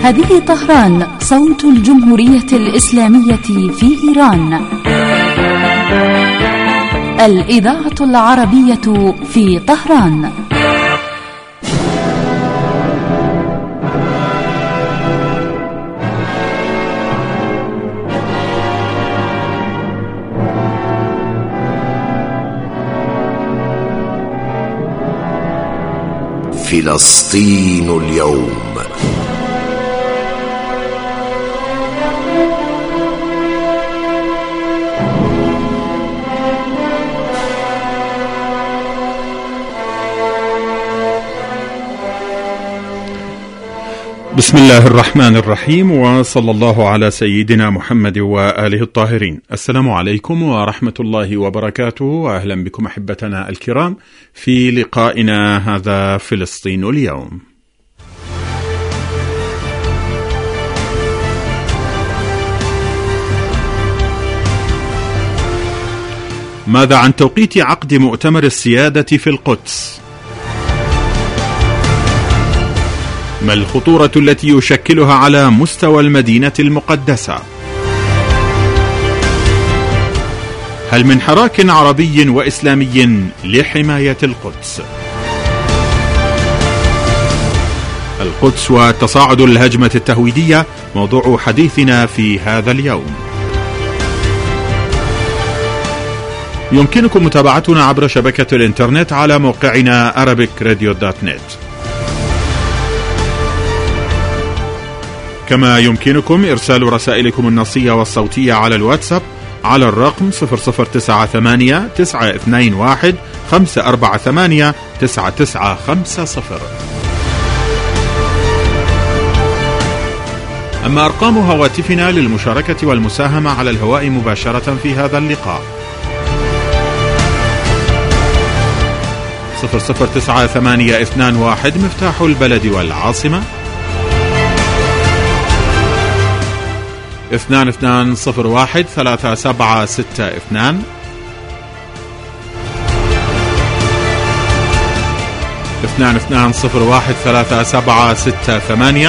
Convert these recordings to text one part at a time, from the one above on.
هذه طهران، صوت الجمهورية الإسلامية في إيران. الإذاعة العربية في طهران. فلسطين اليوم. بسم الله الرحمن الرحيم، وصلى الله على سيدنا محمد وآله الطاهرين. السلام عليكم ورحمة الله وبركاته، وأهلا بكم أحبتنا الكرام في لقائنا هذا فلسطين اليوم. ماذا عن توقيت عقد مؤتمر السيادة في القدس؟ ما الخطورة التي يشكلها على مستوى المدينة المقدسة؟ هل من حراك عربي وإسلامي لحماية القدس؟ القدس وتصاعد الهجمة التهويدية موضوع حديثنا في هذا اليوم. يمكنكم متابعتنا عبر شبكة الإنترنت على موقعنا arabicradio.net، كما يمكنكم إرسال رسائلكم النصية والصوتية على الواتساب على الرقم 0098 921 548 9950. أما أرقام هواتفنا للمشاركة والمساهمة على الهواء مباشرة في هذا اللقاء: 009821 مفتاح البلد والعاصمة، 2201 3762، 2201 3768،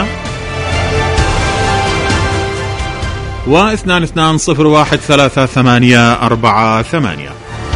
و 2201 3848.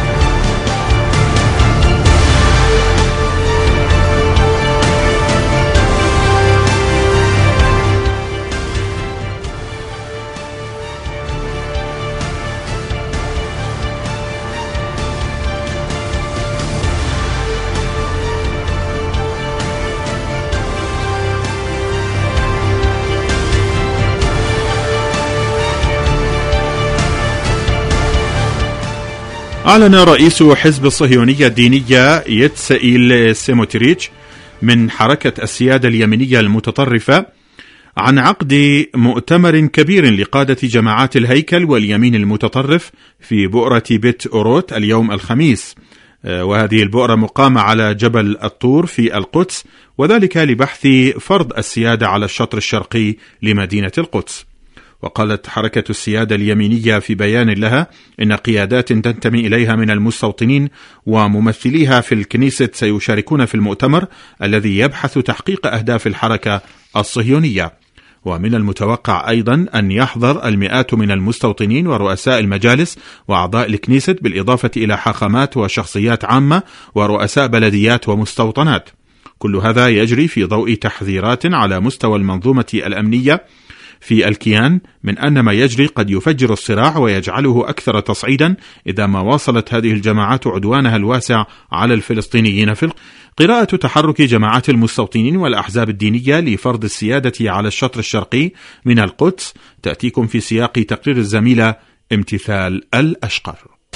أعلن رئيس حزب الصهيونية الدينية يتسائيل سيموتريتش من حركة السيادة اليمنية المتطرفة عن عقد مؤتمر كبير لقادة جماعات الهيكل واليمين المتطرف في بؤرة بيت أوروت اليوم الخميس، وهذه البؤرة مقامة على جبل الطور في القدس، وذلك لبحث فرض السيادة على الشطر الشرقي لمدينة القدس. وقالت حركة السيادة اليمينية في بيان لها إن قيادات تنتمي إليها من المستوطنين وممثليها في الكنيسة سيشاركون في المؤتمر الذي يبحث تحقيق أهداف الحركة الصهيونية. ومن المتوقع أيضا أن يحضر المئات من المستوطنين ورؤساء المجالس وأعضاء الكنيسة، بالإضافة إلى حاخامات وشخصيات عامة ورؤساء بلديات ومستوطنات. كل هذا يجري في ضوء تحذيرات على مستوى المنظومة الأمنية في الكيان من أن ما يجري قد يفجر الصراع ويجعله أكثر تصعيدا إذا ما واصلت هذه الجماعات عدوانها الواسع على الفلسطينيين. في قراءة تحرك جماعات المستوطنين والأحزاب الدينية لفرض السيادة على الشطر الشرقي من القدس تأتيكم في سياق تقرير الزميلة امتثال الأشقر.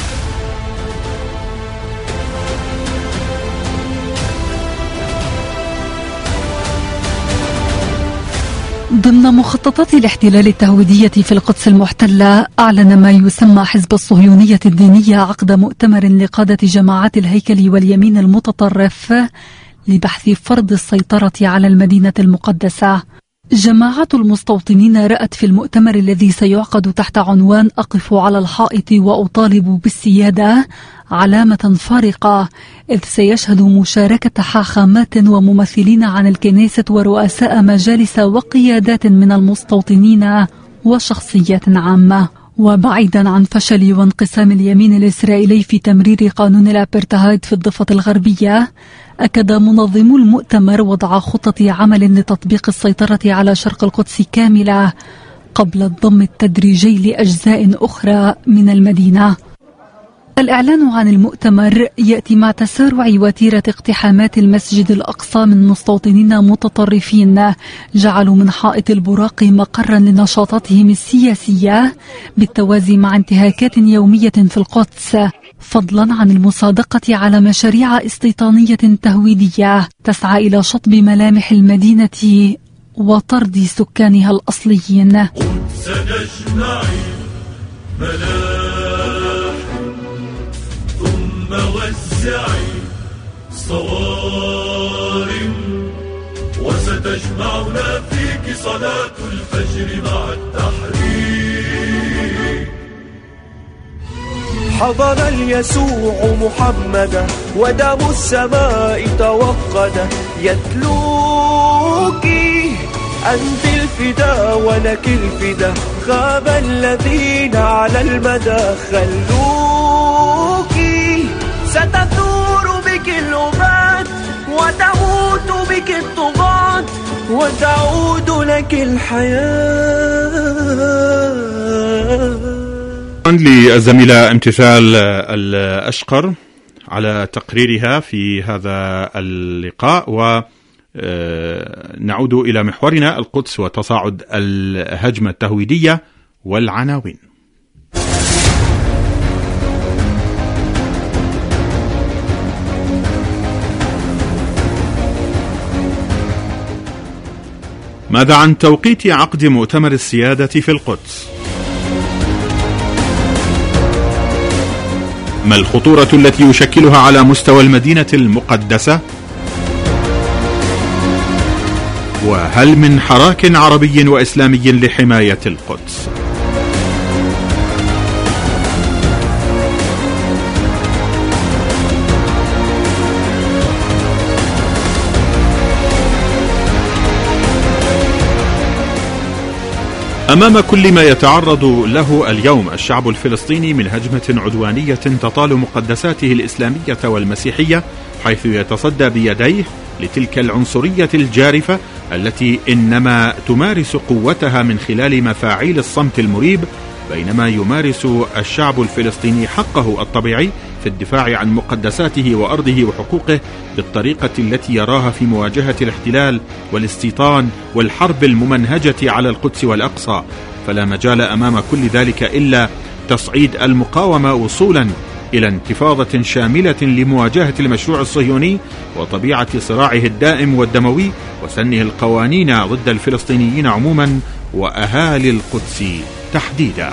ضمن مخططات الاحتلال التهويدية في القدس المحتلة، أعلن ما يسمى حزب الصهيونية الدينية عقد مؤتمر لقادة جماعات الهيكل واليمين المتطرف لبحث فرض السيطرة على المدينة المقدسة. جماعة المستوطنين رأت في المؤتمر الذي سيعقد تحت عنوان أقف على الحائط وأطالب بالسيادة علامة فارقة، إذ سيشهد مشاركة حاخامات وممثلين عن الكنيسة ورؤساء مجالس وقيادات من المستوطنين وشخصيات عامة. وبعيدا عن فشل وانقسام اليمين الإسرائيلي في تمرير قانون الأبرتهايد في الضفة الغربية، أكد منظمو المؤتمر وضع خطة عمل لتطبيق السيطرة على شرق القدس كاملة قبل الضم التدريجي لأجزاء أخرى من المدينة. الإعلان عن المؤتمر يأتي مع تسارع وتيرة اقتحامات المسجد الأقصى من مستوطنين متطرفين جعلوا من حائط البراق مقرا لنشاطاتهم السياسية، بالتوازي مع انتهاكات يومية في القدس، فضلا عن المصادقة على مشاريع استيطانية تهويدية تسعى إلى شطب ملامح المدينة وطرد سكانها الأصليين. وزعي صوارم وستجمعنا فيك صلاة الفجر مع التحرير. حضن اليسوع محمدا ودم السماء توقد يتلوك أنت الفدا ولك الفدا، غاب الذين على المدى خلوك، ستثور بك الأمات وتموت بك الطغاة وتعود لك الحياة. للزميلة امتثال الأشقر على تقريرها في هذا اللقاء. ونعود إلى محورنا القدس وتصاعد الهجمة التهويدية والعناوين. ماذا عن توقيت عقد مؤتمر السيادة في القدس؟ ما الخطورة التي يشكلها على مستوى المدينة المقدسة؟ وهل من حراك عربي وإسلامي لحماية القدس؟ أمام كل ما يتعرض له اليوم الشعب الفلسطيني من هجمة عدوانية تطال مقدساته الإسلامية والمسيحية، حيث يتصدى بيديه لتلك العنصرية الجارفة التي إنما تمارس قوتها من خلال مفاعيل الصمت المريب، بينما يمارس الشعب الفلسطيني حقه الطبيعي في الدفاع عن مقدساته وأرضه وحقوقه بالطريقة التي يراها في مواجهة الاحتلال والاستيطان والحرب الممنهجة على القدس والأقصى. فلا مجال أمام كل ذلك إلا تصعيد المقاومة وصولا إلى انتفاضة شاملة لمواجهة المشروع الصهيوني وطبيعة صراعه الدائم والدموي وسنه القوانين ضد الفلسطينيين عموما وأهالي القدس تحديدا.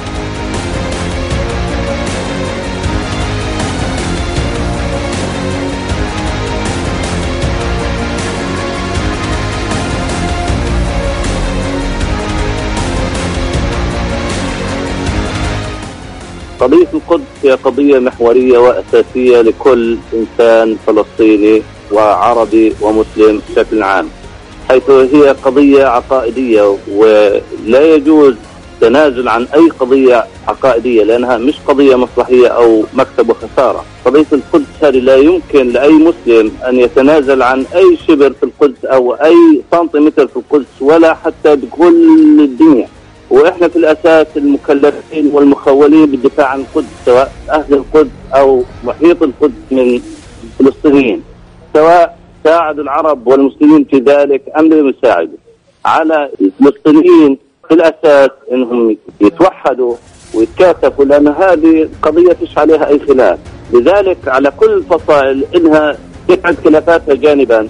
قضية القدس هي قضية محورية وأساسية لكل إنسان فلسطيني وعربي ومسلم بشكل عام، حيث هي قضية عقائدية ولا يجوز تنازل عن أي قضية عقائدية، لأنها مش قضية مصلحية أو مكسب وخسارة. قضية القدس هذه لا يمكن لأي مسلم أن يتنازل عن أي شبر في القدس أو أي سنتيمتر في القدس ولا حتى بكل الدنيا. وإحنا في الأساس المكلفين والمخولين بالدفاع عن القدس، سواء أهل القدس أو محيط القدس من الفلسطينيين، سواء ساعدوا العرب والمسلمين في ذلك أم لم يساعدوا. على الفلسطينيين في الأساس أنهم يتوحدوا ويتكاتفوا، لأن هذه قضية فيش عليها أي خلاف. لذلك على كل الفصائل إنها تبعد خلافاتها جانبا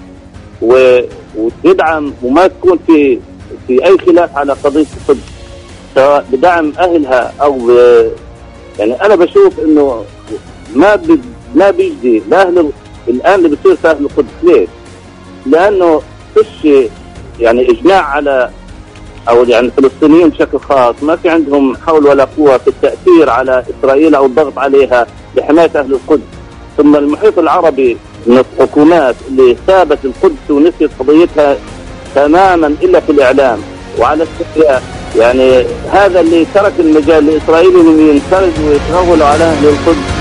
وتدعم وما تكون في أي خلاف على قضية القدس، سواء بدعم أهلها أو يعني أنا بشوف إنه ما بيجدي لأهل الآن اللي بيصير في أهل القدس. ليه؟ لأنه فيش يعني إجماع على أو يعني الفلسطينيين بشكل خاص ما في عندهم حول ولا قوة في التأثير على إسرائيل أو الضغط عليها لحماية أهل القدس. ثم المحيط العربي من الحكومات اللي سابت القدس ونسيت قضيتها تماما إلا في الإعلام وعلى السياسة، يعني هذا اللي ترك المجال لإسرائيل أن ينفرد ويتغولوا على أهل القدس.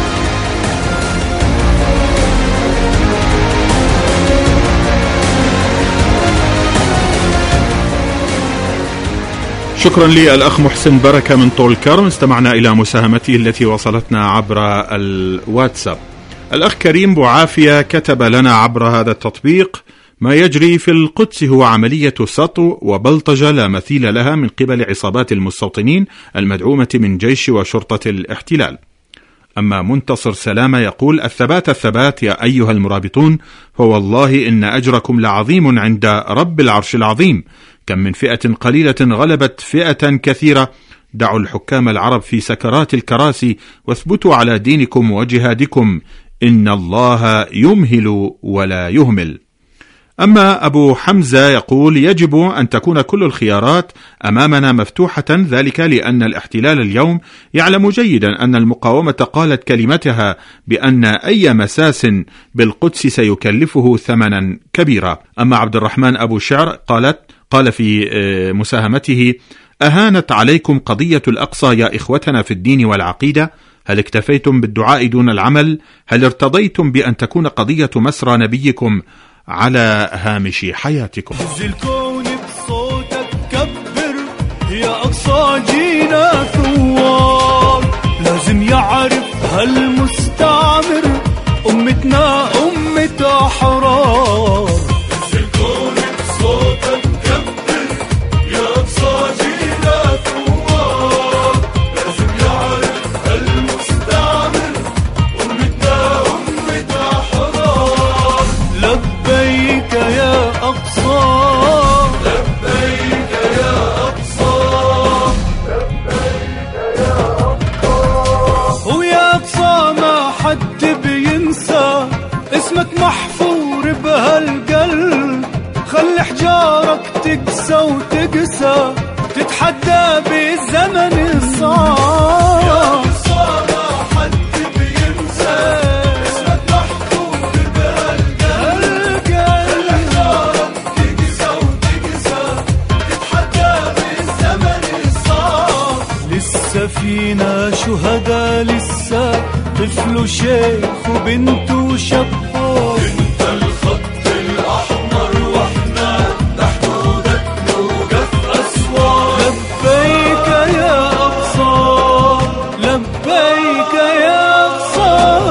شكرا للأخ محسن بركة من طول كرم. استمعنا إلى مساهمته التي وصلتنا عبر الواتساب. الأخ كريم بوعافية كتب لنا عبر هذا التطبيق: ما يجري في القدس هو عملية سطو وبلطجة لا مثيل لها من قبل عصابات المستوطنين المدعومة من جيش وشرطة الاحتلال. أما منتصر سلامة يقول: الثبات الثبات يا أيها المرابطون، فوالله إن أجركم لعظيم عند رب العرش العظيم. كم من فئة قليلة غلبت فئة كثيرة. دعوا الحكام العرب في سكرات الكراسي واثبتوا على دينكم وجهادكم، إن الله يمهل ولا يهمل. أما أبو حمزة يقول: يجب أن تكون كل الخيارات أمامنا مفتوحة، ذلك لأن الاحتلال اليوم يعلم جيدا أن المقاومة قالت كلمتها بأن أي مساس بالقدس سيكلفه ثمنا كبيرا. أما عبد الرحمن أبو شعر قال في مساهمته: أهانت عليكم قضية الأقصى يا إخوتنا في الدين والعقيدة؟ هل اكتفيتم بالدعاء دون العمل؟ هل ارتضيتم بأن تكون قضية مسرى نبيكم على هامش حياتكم؟ هز الكون بصوتك كبر يا أقصى جينا ثوار، لازم يعرف هالمستعمر أمتنا أمة أحرار. هز الكون بصوتك كبر يا أقصى جينا ثوار، لازم يعرف هالمستعمر أمتنا أمة أحرار. لبيك يا أقصى، لبيك يا أقصى، لبيك يا أقصى. ويا أقصى ما حد بينسى اسمك محفور بهالقلب، خلي حجارك تقسى وتقسى تتحدى بالزمن الصعب. يا أقصى ما حد بينسى اسمك محفور بهالقلب، خلي حجارك تقسى وتقسى تتحدى بالزمن الصعب. لسه فينا شهداء، لسه طفل وشيخ وبنت وشباب. انت الخط الأحمر واحنا تحت حدودك نوقف أسوار. لبيك يا أقصى، لبيك يا أقصى.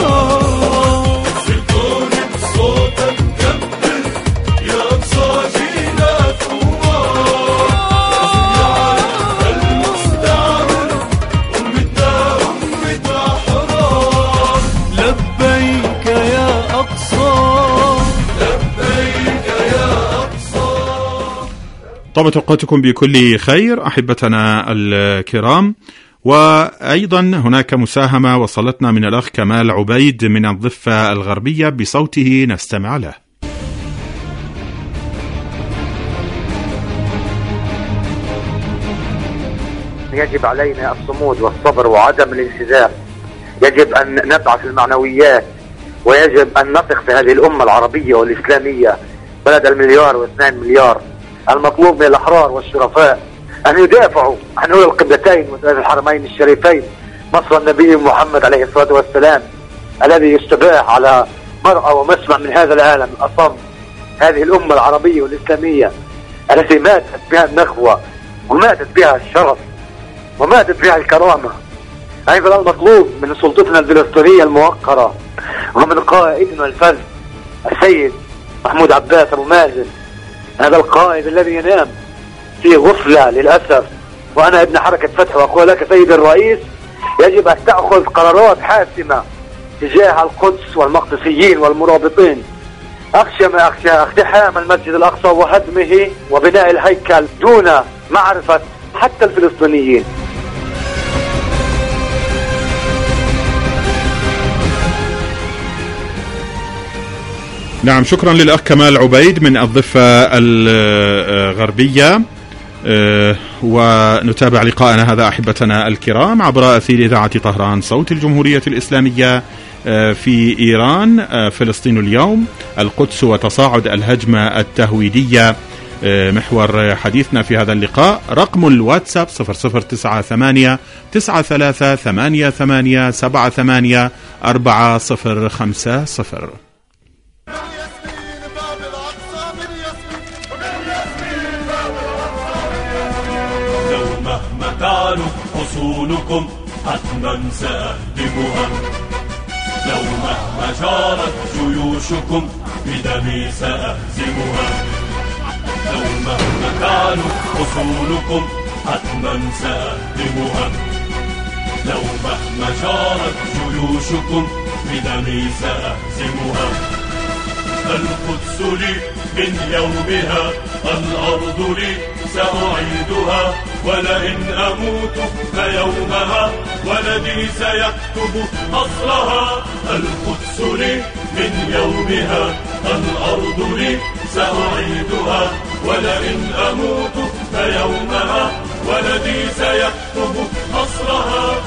الكون بصوتك كبر يا أقصى جينا ثوار، لازم يعرف المستعمر أمتنا أمة أحرار. لبيك يا أقصى، لبيك يا أقصى. طابت أوقاتكم بكل خير أحبتنا الكرام. وأيضا هناك مساهمة وصلتنا من الأخ كمال عبيد من الضفة الغربية بصوته نستمع له. يجب علينا الصمود والصبر وعدم الانسداد. يجب أن نبعث المعنويات، ويجب أن نثق في هذه الأمة العربية والإسلامية بلد 1.2 مليار. المطلوب من الأحرار والشرفاء أن يدافعوا عن أولى القبلتين وثلاث الحرمين الشريفين، مصر النبي محمد عليه الصلاة والسلام الذي يستباح على مرأى ومسمع من هذا العالم الأصم. هذه الأمة العربية والإسلامية التي ماتت بها النخوة وماتت بها الشرف وماتت بها الكرامة. أيضا المطلوب من سلطتنا الفلسطينية الموقرة ومن قائدنا الفذ السيد محمود عباس أبو مازن، هذا القائد الذي ينام في غفلة للأسف. وأنا ابن حركة فتح وأقول لك سيد الرئيس، يجب أن تأخذ قرارات حاسمة تجاه القدس والمقدسيين والمرابطين. أخشى ما أخشى اقتحام المسجد الأقصى وهدمه وبناء الهيكل دون معرفة حتى الفلسطينيين. نعم، شكرا للأخ كمال عبيد من الضفة الغربية. ونتابع لقاءنا هذا أحبتنا الكرام عبر أثير إذاعة طهران صوت الجمهورية الإسلامية في إيران. فلسطين اليوم، القدس وتصاعد الهجمة التهويدية محور حديثنا في هذا اللقاء. رقم الواتساب 0098 93 88 78 4050. كانوا حصونكم حتما سأهدمها، لو مهما جارت جيوشكم بدمي سأهزمها، لو مهما كانوا حصونكم حتما سأهدمها، لو مهما جارت جيوشكم بدمي سأهزمها. القدس لي من يومها، الأرض لي سأعيدها، ولئن أموت فيومها ولدي سيكتب نصرها. القدس لي من يومها، الأرض لي سأعيدها، ولئن أموت فيومها ولدي سيكتب نصرها.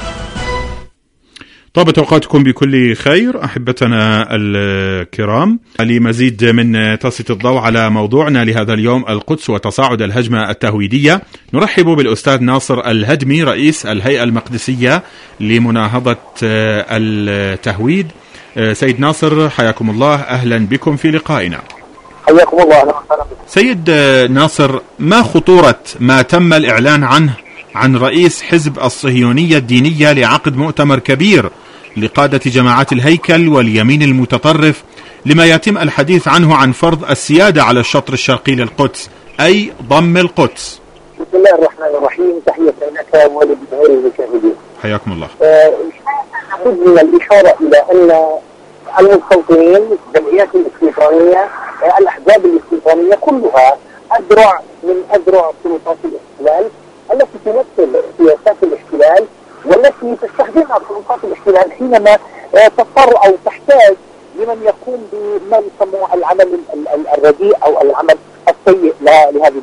طابت أوقاتكم بكل خير أحبتنا الكرام. لمزيد من تسليط الضوء على موضوعنا لهذا اليوم، القدس وتصاعد الهجمة التهويدية، نرحب بالأستاذ ناصر الهدمي رئيس الهيئة المقدسية لمناهضة التهويد. سيد ناصر، حياكم الله، أهلا بكم في لقائنا. حياكم الله. سيد ناصر، ما خطورة ما تم الإعلان عنه عن رئيس حزب الصهيونية الدينية لعقد مؤتمر كبير لقادة جماعات الهيكل واليمين المتطرف لما يتم الحديث عنه عن فرض السيادة على الشطر الشرقي للقدس، أي ضم القدس؟ بسم الله الرحمن الرحيم. تحية لك وللجمهور المشاهدين. حياكم الله. لابد من الإشارة إلى أن المستوطنين، الجمعيات الاستيطانية، الأحزاب الاستيطانية كلها أذرع من أذرع سلطات الاحتلال التي تمثل سياسات الاحتلال والتي تستخدمها سلطات الاحتلال حينما تضطر أو تحتاج لمن يقوم بما يسموه العمل الرديء أو العمل السيء لهذه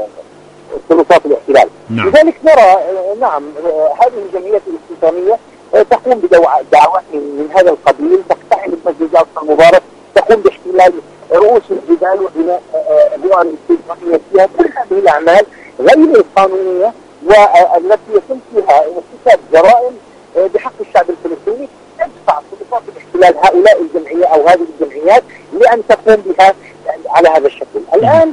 سلطات الاحتلال. لذلك نرى نعم هذه الجمعيات الاستيطانية تقوم بدعوات من هذا القبيل، تقتحم المسجد الأقصى المبارك، تقوم باحتلال رؤوس الجبال وبناء أدوار الاستيطانية فيها. كل هذه الأعمال غير القانونية والتي يتم فيها ارتكاب جرائم بحق الشعب الفلسطيني، تدفع سلطات الاحتلال هؤلاء الجمعية أو هذه الجمعيات لأن تقوم بها على هذا الشكل. الآن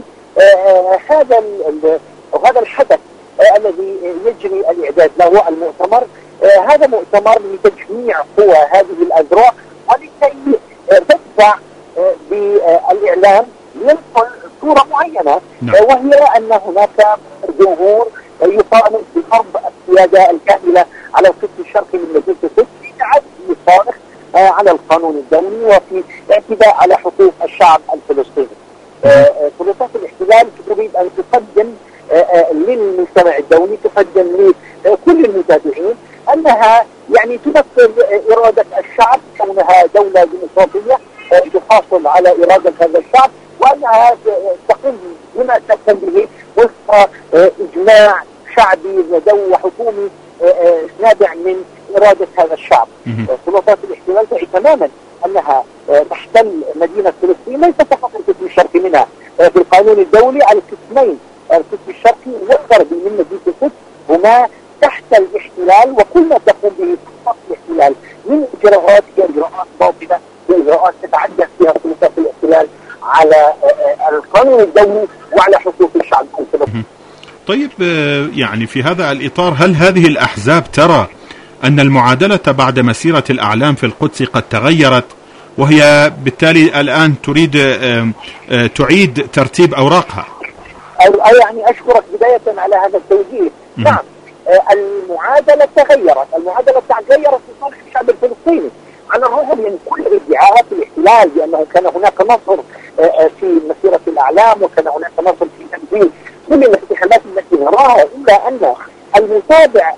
هذا الحدث الذي يجري الإعداد له المؤتمر، هذا مؤتمر لتجميع قوى هذه الأذرع ولكي تدفع بالإعلام لينقل صورة معينة، وهي أن هناك جمهور يطالب بفرض السيادة الكاملة على القسم الشرقي من مدينة القدس في تعدي صارخ على القانون الدولي وفي اعتداء على حقوق الشعب الفلسطيني. سلطات الاحتلال تريد أن تقدم للمجتمع الدولي، تقدم لكل المتابعين أنها يعني تمثل إرادة الشعب كونها دولة ديمقراطية تحافظ على إرادة هذا الشعب، وأنها تقوم بما تقوم به وفق إجماع شعبي ودولي وحكومي نابع من إرادة هذا الشعب. سلطات الاحتلال تعي تماما أنها تحتل مدينة فلسطين، ليس فقط القسم الشرقي منها، في القانون الدولي على القسمين، القسم الشرقي والغربي من مدينة القدس هما تحت الاحتلال، وكل ما تقوم به سلطات الاحتلال من إجراءات هي إجراءات باطلة، إجراءات تتعدى فيها سلطات الاحتلال على القانون الدولي وعلى حقوق الشعب الفلسطيني. طيب، يعني في هذا الإطار، هل هذه الأحزاب ترى أن المعادلة بعد مسيرة الأعلام في القدس قد تغيرت، وهي بالتالي الآن تريد تعيد ترتيب أوراقها؟ يعني أشكرك بداية على هذا التوجيه. نعم، المعادلة تغيرت في صالح الشعب الفلسطيني، على الرغم من كل ادعاءات الاحتلال بأنه كان هناك نصر في مسيرة الأعلام وكان هناك نصر في تنفيذ كل الاقتحامات التي نراها، إلا أن المتابع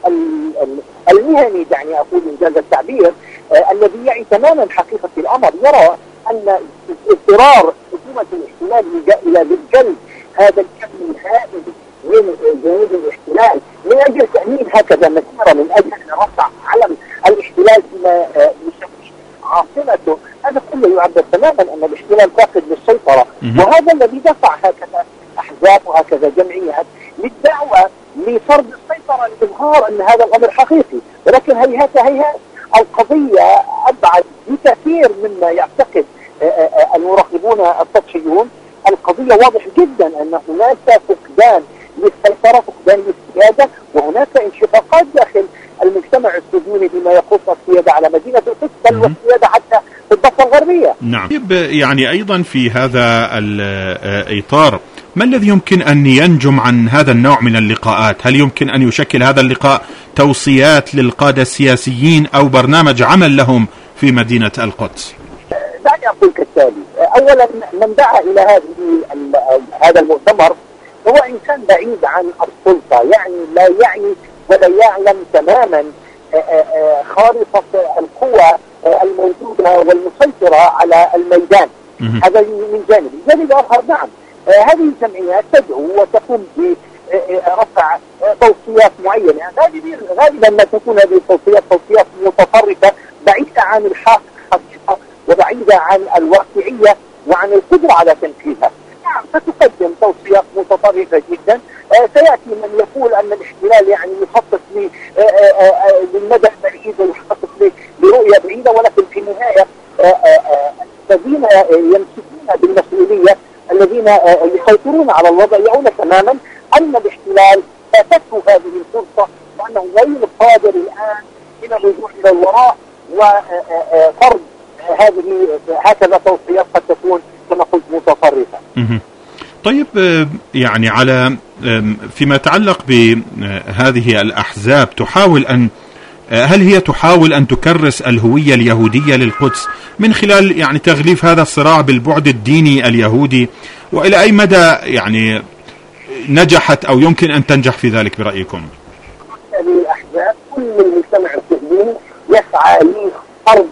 المهني، دعني أقول إنجاز التعبير، الذي يعي تماما حقيقة الأمر، يرى أن اضطرار حكومة الاحتلال إلى جلب هذا الكم الهائل من جنود الاحتلال من أجل تأمين هكذا مسيرة، من أجل رفع علم الاحتلال فيما يسميه عاصمته، هذا كله يعبر تماما أن الاحتلال فاقد للسيطرة. وهذا الذي دفع هكذا أحزاب وهكذا جمعيات للدعوة لفرض السيطرة، لإظهار أن هذا الأمر حقيقي. ولكن هيهات القضية أبعد بكثير مما يعتقد المراقبون السطحيون. القضية واضح جدا أن هناك فقدان للسيطرة، فقدان للسيادة، وهناك انشقاقات داخل المجتمع السوداني بما يخص السيادة على مدينة القدس، بل والسيادة حتى في الضفة الغربية. نعم. يعني أيضا في هذا الإطار، ما الذي يمكن أن ينجم عن هذا النوع من اللقاءات؟ هل يمكن أن يشكل هذا اللقاء توصيات للقادة السياسيين أو برنامج عمل لهم في مدينة القدس؟ دعني أقول كالتالي. أولا، من دعا إلى هذا المؤتمر هو إنسان بعيد عن السلطة، يعني لا يعني ولا يعلم تماما خارطة القوى الموجودة والمسيطرة على الميدان. هذا من جانب. الجانب الآخر، نعم، هذه الجمعيات تدعو وتقوم برفع توصيات معينة. غالبا ما تكون هذه التوصيات توصيات متطرفة بعيدة عن الحقيقة وبعيدة عن الواقعية وعن القدرة على تنفيذها. نعم، ستقدم توصيات متطرفة جدا. سيأتي من يقول أن الاحتلال يعني يخطط للمدى البعيد ويخطط لرؤية بعيدة، ولكن في النهاية الذين يمسكون بالمسؤولية، الذين يسيطرون على الوضع، يعون تماما أن الاحتلال فاتته هذه الفرصة، وأنه غير قادر الآن من الرجوع إلى الوراء وفرض هكذا توصيات قد تكون كما قلت متطرفة. طيب، يعني على فيما يتعلق بهذه الأحزاب، هل هي تحاول أن تكرس الهوية اليهودية للقدس من خلال يعني تغليف هذا الصراع بالبعد الديني اليهودي؟ وإلى أي مدى يعني نجحت أو يمكن أن تنجح في ذلك برأيكم؟ هذه الأحزاب كل المجتمع السوداني يسعى لفرض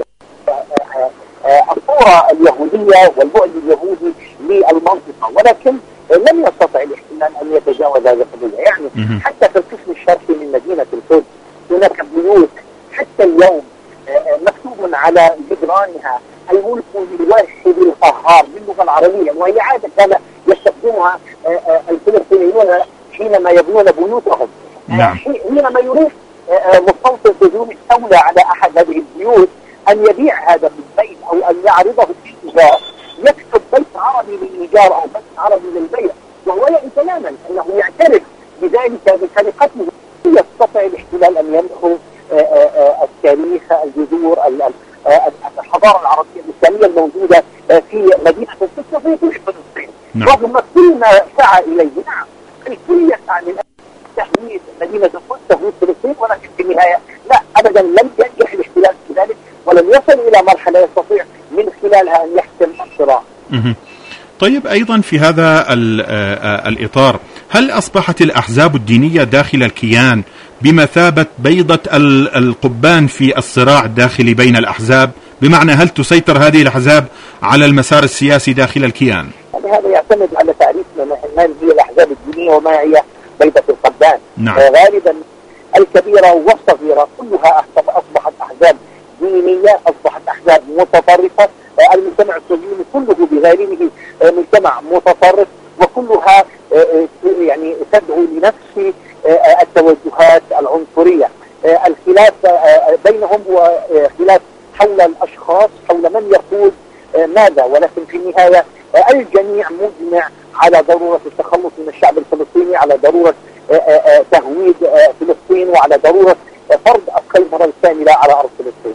الصورة اليهودية والبعد اليهودي للمنطقة، ولكن لم يستطع الاحتلال أن يتجاوز هذه القضية. يعني حتى في القسم الشرقي من مدينة القدس هناك بيوت حتى اليوم مكتوب على جدرانها الملك للواحد القهار باللغة العربية، وهي عادة كان يستخدمها الفلسطينيون حينما يبنون بيوتهم. حينما يريد مستوطن سوداني الدولة على أحد هذه البيوت أن يبيع هذا البيت أو أن يعرضه في الإيجار، يكتب بيت عربي للإيجار أو بيت عربي للبيع، وهو يعي تماما أنه يعترف بذلك بسرقته. يستطيع الاحتلال أن يمحو التاريخ، الجذور، الحضارة العربية الإسلامية الموجودة في مدينة القدس وفي كل فلسطين، رغم كل ما سعى إليه. نعم، الكل يسعى من تحويل مدينة القدس، تحويل فلسطين، ولكن في النهاية لا، أبدا لم ينجح الاحتلال في ذلك، ولم يصل إلى مرحلة يستطيع من خلالها أن يحسم الصراع. طيب، أيضا في هذا الإطار، هل أصبحت الأحزاب الدينية داخل الكيان بمثابة بيضة القبان في الصراع الداخلي بين الأحزاب؟ بمعنى هل تسيطر هذه الأحزاب على المسار السياسي داخل الكيان؟ هذا يعتمد على تعريفنا ما هي الأحزاب الدينية وما هي بيضة القبان. نعم. غالبا الكبيرة والصغيرة كلها أصبحت أحزاب دينية، أصبحت أحزاب متطرفة. المجتمع السوداني كله بغالبه مجتمع متطرف، وكلها يعني تدعو لنفس التوجهات العنصرية. الخلاف بينهم هو خلاف حول الأشخاص، حول من يقول ماذا، ولكن في النهاية الجميع مجمع على ضرورة التخلص من الشعب الفلسطيني، على ضرورة تهويد فلسطين، وعلى ضرورة فرض السيطرة الكاملة على أرض فلسطين.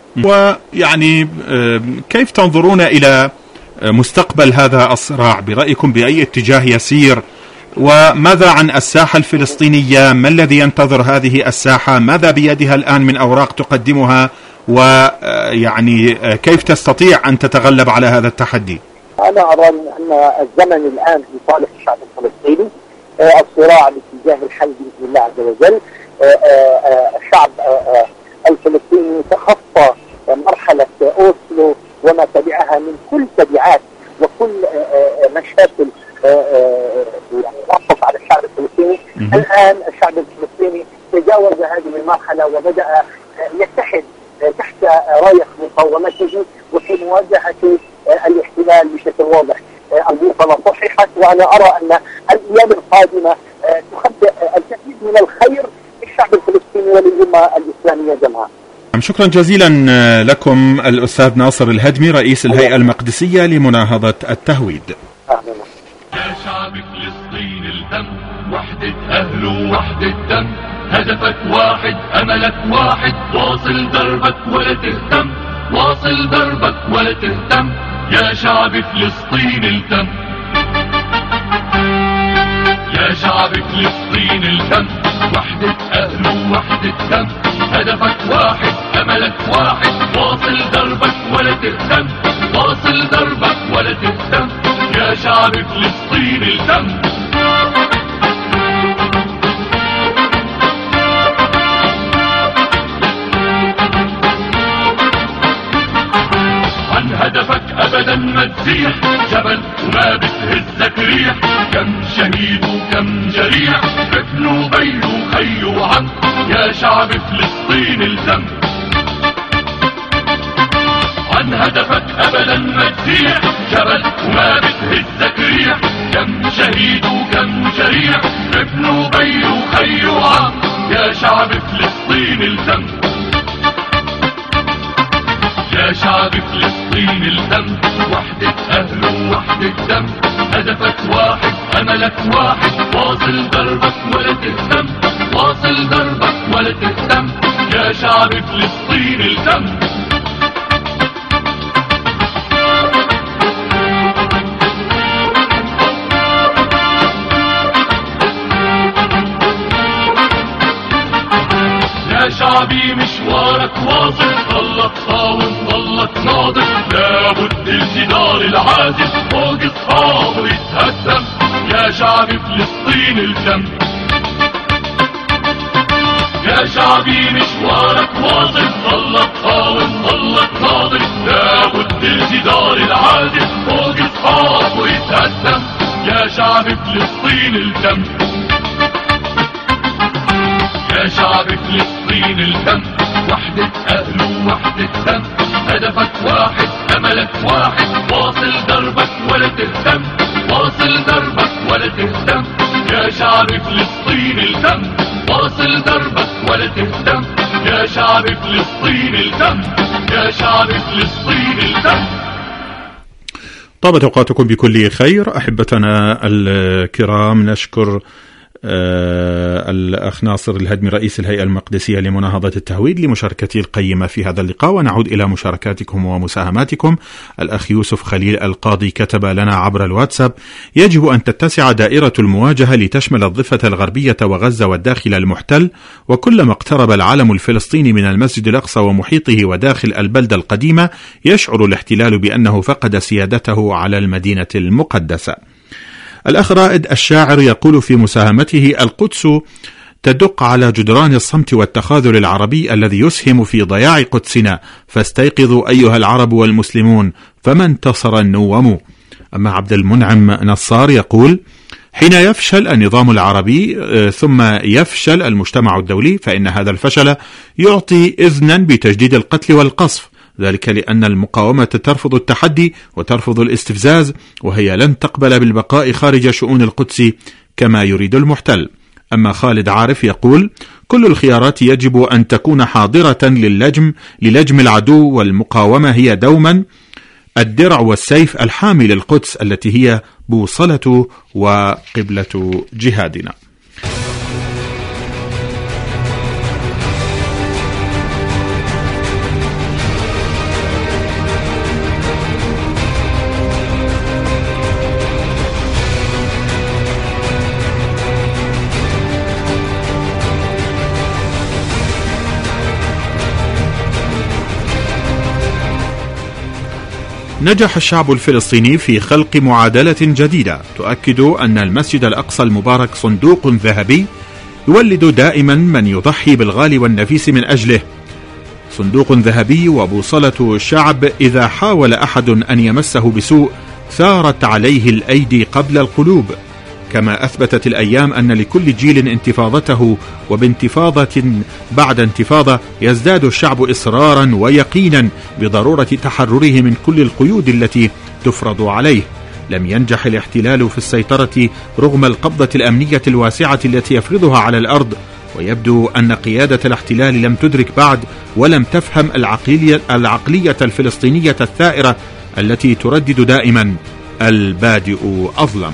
ويعني كيف تنظرون إلى مستقبل هذا الصراع برأيكم؟ بأي اتجاه يسير؟ وماذا عن الساحة الفلسطينية؟ ما الذي ينتظر هذه الساحة؟ ماذا بيدها الآن من أوراق تقدمها؟ ويعني كيف تستطيع أن تتغلب على هذا التحدي؟ أنا أرى أن الزمن الآن في صالح الشعب الفلسطيني. الصراع باتجاه الحل بإذن الله عز وجل. الشعب الفلسطيني تخطى مرحلة أوسلو وما تبعها من كل مواجهة الاحتلال بشكل واضح. البوصلة صححت، وأنا أرى أن الأيام القادمة تخبئ الكثير من الخير للشعب الفلسطيني وللأمة الإسلامية جمعاء. شكرا جزيلا لكم الأستاذ ناصر الهدمي رئيس الهيئة المقدسية لمناهضة التهويد. يا شعب فلسطين الدم، وحدة أهل ووحدة دم، هدفك واحد أملك واحد، واصل دربك ولا تهتم، واصل دربك ولا تهتم، يا شعب فلسطين الدم، يا شعب فلسطين الدم، وحدة أهل ووحدة دم، هدفك واحد أملك واحد، واصل دربك ولا تهتم، واصل دربك ولا تهتم، يا شعب فلسطين الدم. عن هدفك أبدا ما تزيح، جبل وما بتهزك ريح، كم شهيد وكم جريح، ابن وبي وخي وعم، يا شعب فلسطين الدم. عن هدفك أبدا ما تزيح، جبل وما بتهزك ريح، كم شهيد وكم جريح، ابن وبي وخي وعم، يا شعب فلسطين الدم، يا شعب فلسطين الدم، وحدة أهل ووحدة دم، هدفك واحد أملك واحد، واصل دربك ولا تهتم، واصل دربك ولا تهتم، يا شعب فلسطين الدم. يا شعبي مشوارك واصل، ضلك قاوم ضلك ناضل، لابد الجدار العازل فوق اصحابه يتهدم، يا شعب فلسطين الدم، يا شعبي مشوارك واصل، ضلك قاوم ضلك ناضل، لابد الجدار العازل فوق اصحابه يتهدم، يا شعب فلسطين الدم، يا شعب فلسطين الدم، وحدة أهل ووحدة دم، هدفك واحد أملك واحد، واصل دربك ولا تهتم، واصل دربك ولا تهتم، يا شعب فلسطين الدم، واصل دربك ولا تهتم، يا شعب فلسطين الدم، يا شعب فلسطين الدم. طابت أوقاتكم بكل خير أحبتنا الكرام. نشكر الأخ ناصر الهدمي رئيس الهيئة المقدسية لمناهضة التهويد لمشاركته القيمة في هذا اللقاء، ونعود إلى مشاركاتكم ومساهماتكم. الأخ يوسف خليل القاضي كتب لنا عبر الواتساب: يجب أن تتسع دائرة المواجهة لتشمل الضفة الغربية وغزة والداخل المحتل، وكلما اقترب العلم الفلسطيني من المسجد الأقصى ومحيطه وداخل البلدة القديمة يشعر الاحتلال بأنه فقد سيادته على المدينة المقدسة. الأخ رائد الشاعر يقول في مساهمته: القدس تدق على جدران الصمت والتخاذل العربي الذي يسهم في ضياع قدسنا، فاستيقظوا أيها العرب والمسلمون فما انتصر النوم. أما عبد المنعم نصار يقول: حين يفشل النظام العربي ثم يفشل المجتمع الدولي، فإن هذا الفشل يعطي إذنا بتجديد القتل والقصف، ذلك لأن المقاومة ترفض التحدي وترفض الاستفزاز، وهي لن تقبل بالبقاء خارج شؤون القدس كما يريد المحتل. أما خالد عارف يقول: كل الخيارات يجب أن تكون حاضرة للجم العدو، والمقاومة هي دوما الدرع والسيف الحامي للقدس التي هي بوصلة وقبلة جهادنا. نجح الشعب الفلسطيني في خلق معادلة جديدة تؤكد أن المسجد الأقصى المبارك صندوق ذهبي يولد دائما من يضحي بالغالي والنفيس من أجله، صندوق ذهبي وبوصلة الشعب إذا حاول أحد أن يمسه بسوء ثارت عليه الأيدي قبل القلوب، كما أثبتت الأيام أن لكل جيل انتفاضته، وبانتفاضة بعد انتفاضة يزداد الشعب إصرارا ويقينا بضرورة تحرره من كل القيود التي تفرض عليه. لم ينجح الاحتلال في السيطرة رغم القبضة الأمنية الواسعة التي يفرضها على الأرض، ويبدو أن قيادة الاحتلال لم تدرك بعد ولم تفهم العقلية الفلسطينية الثائرة التي تردد دائما البادئ أظلم.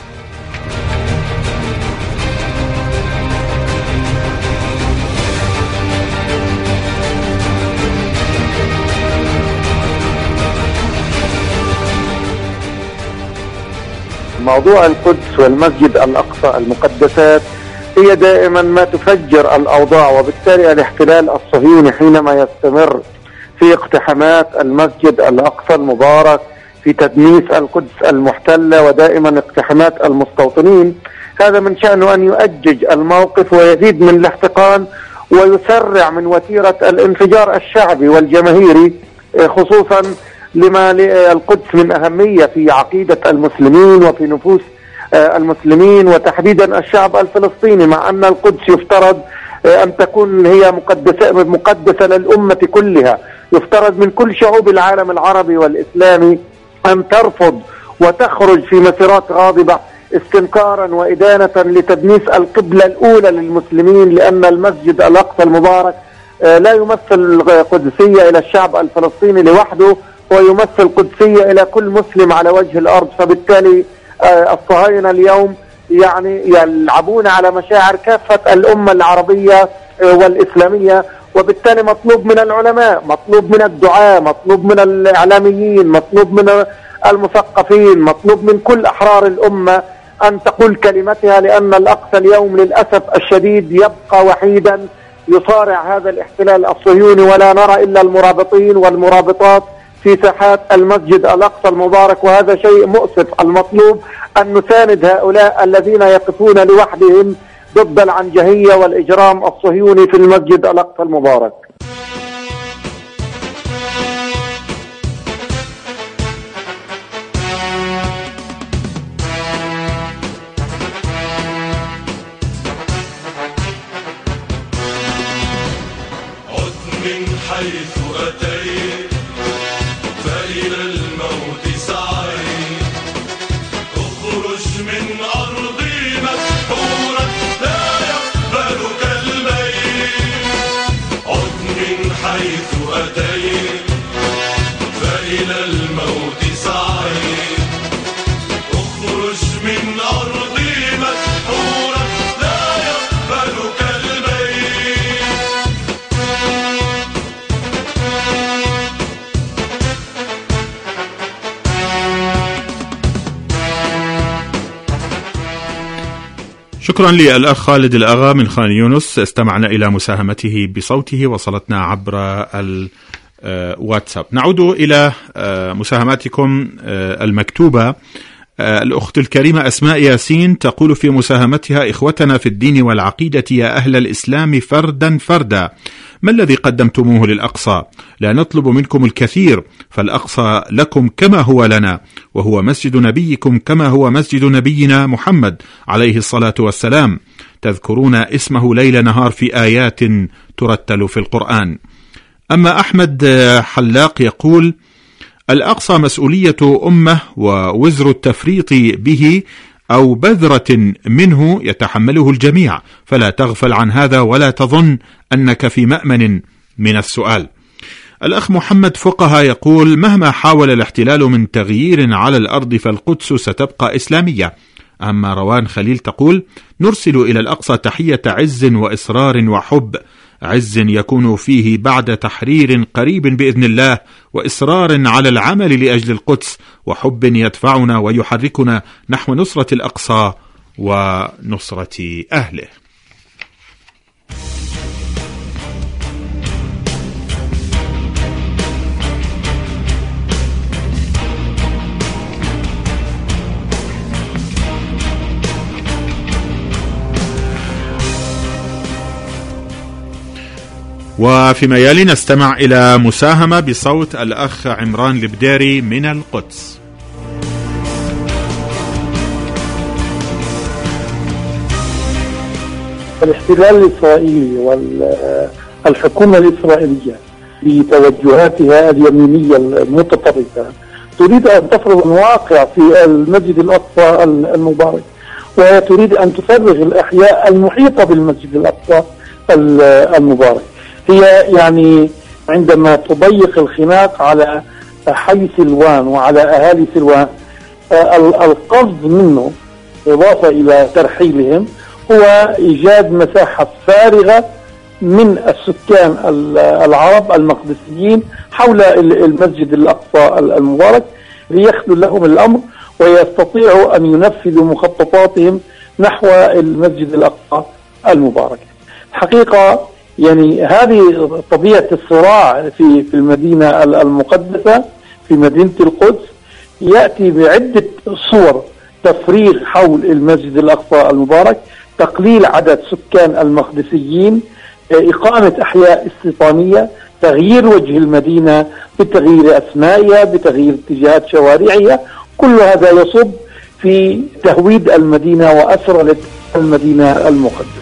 موضوع القدس والمسجد الأقصى المقدسات هي دائما ما تفجر الأوضاع، وبالتالي الاحتلال الصهيوني حينما يستمر في اقتحامات المسجد الأقصى المبارك، في تدنيس القدس المحتلة، ودائما اقتحامات المستوطنين، هذا من شأنه أن يؤجج الموقف ويزيد من الاحتقان ويسرع من وتيرة الانفجار الشعبي والجماهيري، خصوصا لما للقدس من أهمية في عقيدة المسلمين وفي نفوس المسلمين وتحديدا الشعب الفلسطيني، مع أن القدس يفترض أن تكون هي مقدسة للأمة كلها. يفترض من كل شعوب العالم العربي والإسلامي أن ترفض وتخرج في مسيرات غاضبة استنكارا وإدانة لتدنيس القبلة الأولى للمسلمين، لأن المسجد الأقصى المبارك لا يمثل قدسية إلى الشعب الفلسطيني لوحده، ويمثل قدسية إلى كل مسلم على وجه الأرض. فبالتالي الصهاينة اليوم يعني يلعبون على مشاعر كافة الأمة العربية والإسلامية، وبالتالي مطلوب من العلماء، مطلوب من الدعاة، مطلوب من الإعلاميين، مطلوب من المثقفين، مطلوب من كل أحرار الأمة أن تقول كلمتها، لأن الأقصى اليوم للأسف الشديد يبقى وحيدا يصارع هذا الاحتلال الصهيوني، ولا نرى إلا المرابطين والمرابطات في ساحات المسجد الأقصى المبارك، وهذا شيء مؤسف. المطلوب أن نساند هؤلاء الذين يقفون لوحدهم ضد العنجهية والإجرام الصهيوني في المسجد الأقصى المبارك. عد من حيث أتيت فإلى الموت سعيت، اخرج من أرضي مسحورا لا يقبلك الميت. عد من حيث أتيت فإلى الموت سعيت، اخرج من أرضي مسحورا لا يقبلك الميت. شكرا للأخ خالد الأغا من خان يونس، استمعنا إلى مساهمته بصوته وصلتنا عبر الواتساب. نعود إلى مساهماتكم المكتوبة. الأخت الكريمة أسماء ياسين تقول في مساهمتها: إخوتنا في الدين والعقيدة يا أهل الإسلام فردا فردا، ما الذي قدمتموه للأقصى؟ لا نطلب منكم الكثير، فالأقصى لكم كما هو لنا، وهو مسجد نبيكم كما هو مسجد نبينا محمد عليه الصلاة والسلام، تذكرون اسمه ليل نهار في آيات ترتل في القرآن. أما أحمد حلاق يقول: الأقصى مسؤولية أمة، ووزر التفريط به أو بذرة منه يتحمله الجميع، فلا تغفل عن هذا ولا تظن أنك في مأمن من السؤال. الأخ محمد فقهة يقول: مهما حاول الاحتلال من تغيير على الأرض فالقدس ستبقى إسلامية. أما روان خليل تقول: نرسل إلى الأقصى تحية عز وإصرار وحب، عز يكون فيه بعد تحرير قريب بإذن الله، وإصرار على العمل لأجل القدس، وحب يدفعنا ويحركنا نحو نصرة الأقصى ونصرة أهله. وفيما يلي نستمع إلى مساهمة بصوت الأخ عمران البديري من القدس. الاحتلال الإسرائيلي والحكومة الإسرائيلية بتوجهاتها اليمينية المتطرفة تريد أن تفرض الواقع في المسجد الأقصى المبارك، وهي تريد أن تفرغ الأحياء المحيطة بالمسجد الأقصى المبارك. هي يعني عندما تضيق الخناق على حي سلوان وعلى أهالي سلوان، القصد منه إضافة إلى ترحيلهم هو إيجاد مساحة فارغة من السكان العرب المقدسيين حول المسجد الأقصى المبارك ليخلو لهم الأمر ويستطيعوا أن ينفذوا مخططاتهم نحو المسجد الأقصى المبارك. حقيقة يعني هذه طبيعة الصراع في المدينة المقدسة في مدينة القدس يأتي بعدة صور: تفريغ حول المسجد الأقصى المبارك، تقليل عدد سكان المقدسيين، إقامة أحياء استيطانية، تغيير وجه المدينة بتغيير أسمائها، بتغيير اتجاهات شوارعها. كل هذا يصب في تهويد المدينة وأسرلة المدينة المقدسة.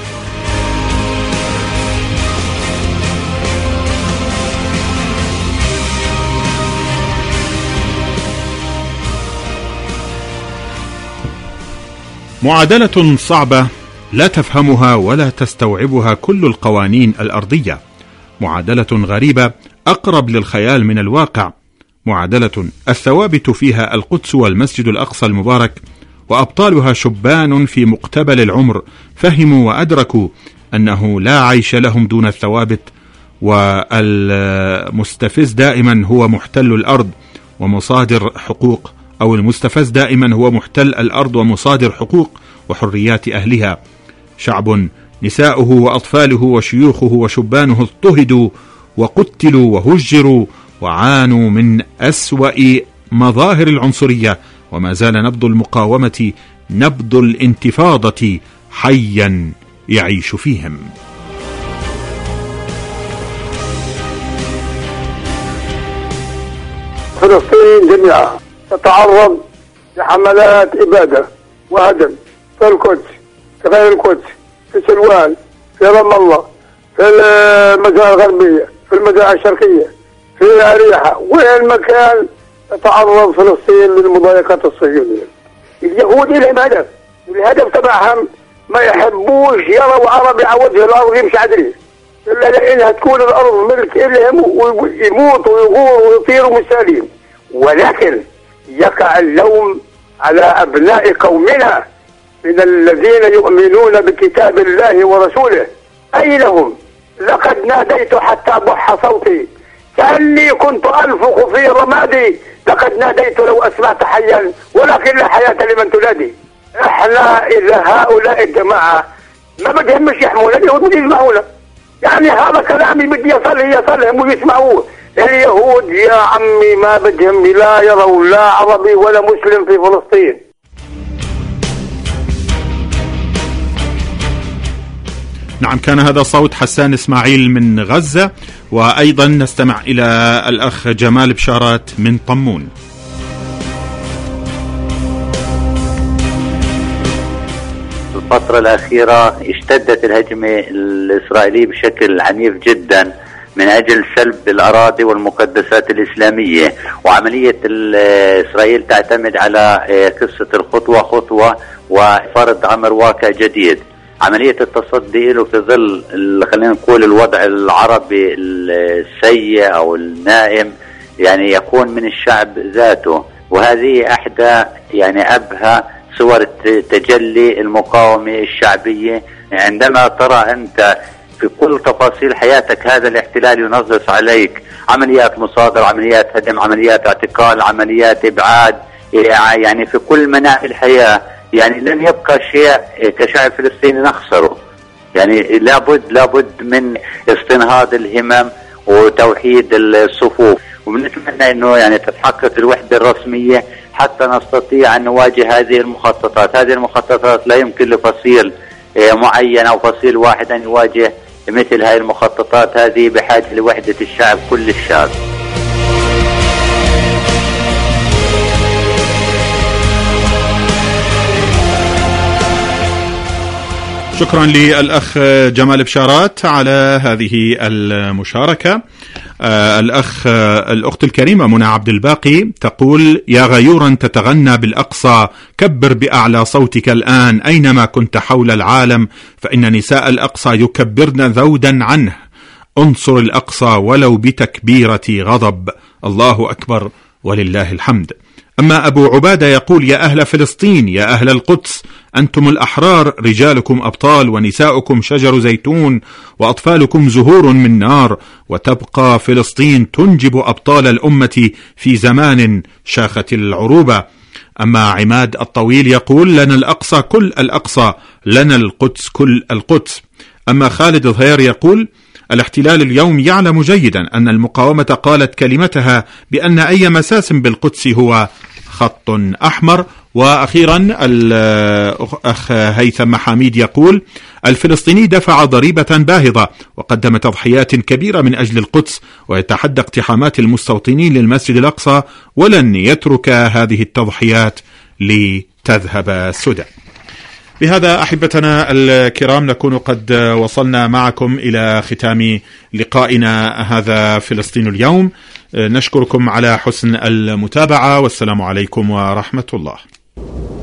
معادلة صعبة لا تفهمها ولا تستوعبها كل القوانين الأرضية، معادلة غريبة أقرب للخيال من الواقع، معادلة الثوابت فيها القدس والمسجد الأقصى المبارك، وأبطالها شبان في مقتبل العمر فهموا وأدركوا أنه لا عيش لهم دون الثوابت، والمستفز دائما هو محتل الأرض ومصادر حقوق، أو المستفز دائما هو محتل الأرض ومصادر حقوق وحريات أهلها. شعب نساؤه وأطفاله وشيوخه وشبانه اضطهدوا وقتلوا وهجروا وعانوا من أسوأ مظاهر العنصرية، وما زال نبض المقاومة نبض الانتفاضة حيا يعيش فيهم. فلسطين جميعا تتعرض لحملات إبادة وهدم في القدس، في غير القدس، في سلوان، في رام الله، في المنطقة الغربية، في المنطقة الشرقية، في أريحة، وين مكان تتعرض فلسطين للمضايقات الصهيونية. اليهود لهم هدف، والهدف تبعهم ما يحبوش يروا عربي على وجه الأرض يمشي عدلي، إلا لأنها تكون الأرض ملك إلهم ويموتوا ويغوروا ويطيروا مسالين. ولكن يقع اللوم على أبناء قومنا من الذين يؤمنون بكتاب الله ورسوله. أين هم؟ لقد ناديت حتى بح صوتي كأني كنت أنفخ في رمادي، لقد ناديت لو أسمعت حيا ولكن لا حياة لمن تنادي. احنا إذا هؤلاء الجماعة ما بدهم مش يحمونا، اليهود بدهم يسمعونا. يعني هذا كلامي بدي يصلهم ويسمعوه. اليهود يا عمي ما بدهم لا يروا لا عربي ولا مسلم في فلسطين. نعم، كان هذا صوت حسان إسماعيل من غزة، وأيضا نستمع إلى الأخ جمال بشارات من طمون. الفترة الأخيرة اشتدت الهجمة الإسرائيلية بشكل عنيف جدا من أجل سلب الأراضي والمقدسات الإسلامية، وعملية إسرائيل تعتمد على قصة الخطوة خطوة وفرض أمر واقع جديد. عملية التصدي له في ظل خلينا نقول الوضع العربي السيء أو النائم، يعني يكون من الشعب ذاته، وهذه أحدى يعني أبهى صور تجلي المقاومة الشعبية. عندما ترى أنت في كل تفاصيل حياتك هذا الاحتلال ينغص عليك عمليات مصادرة، عمليات هدم، عمليات اعتقال، عمليات إبعاد، يعني في كل مناحي الحياة، يعني لن يبقى شيء كشعب فلسطيني نخسره. يعني لابد من استنهاض الهمم وتوحيد الصفوف، وبنتمنى انه يعني تتحقق الوحدة الرسمية حتى نستطيع ان نواجه هذه المخططات. هذه المخططات لا يمكن لفصيل معين او فصيل واحد ان يواجه مثل هذه المخططات. هذه بحاجة لوحدة الشعب، كل الشعب. شكرا للأخ جمال بشارات على هذه المشاركة. الأخت الكريمة منى عبد الباقي تقول: يا غيورا تتغنى بالأقصى كبر بأعلى صوتك الآن أينما كنت حول العالم، فإن نساء الأقصى يكبرن ذودا عنه، انصر الأقصى ولو بتكبيرة غضب، الله أكبر ولله الحمد. أما أبو عبادة يقول: يا أهل فلسطين، يا أهل القدس، أنتم الأحرار، رجالكم أبطال ونساؤكم شجر زيتون وأطفالكم زهور من نار، وتبقى فلسطين تنجب أبطال الأمة في زمان شاخت العروبة. أما عماد الطويل يقول: لنا الأقصى كل الأقصى، لنا القدس كل القدس. أما خالد الظهير يقول: الاحتلال اليوم يعلم جيدا أن المقاومة قالت كلمتها بأن أي مساس بالقدس هو خط أحمر. وأخيرا الأخ هيثم حميد يقول: الفلسطيني دفع ضريبة باهظة وقدم تضحيات كبيرة من أجل القدس، ويتحدى اقتحامات المستوطنين للمسجد الأقصى، ولن يترك هذه التضحيات لتذهب سدى. بهذا أحبتنا الكرام نكون قد وصلنا معكم إلى ختام لقائنا هذا فلسطين اليوم. نشكركم على حسن المتابعة، والسلام عليكم ورحمة الله.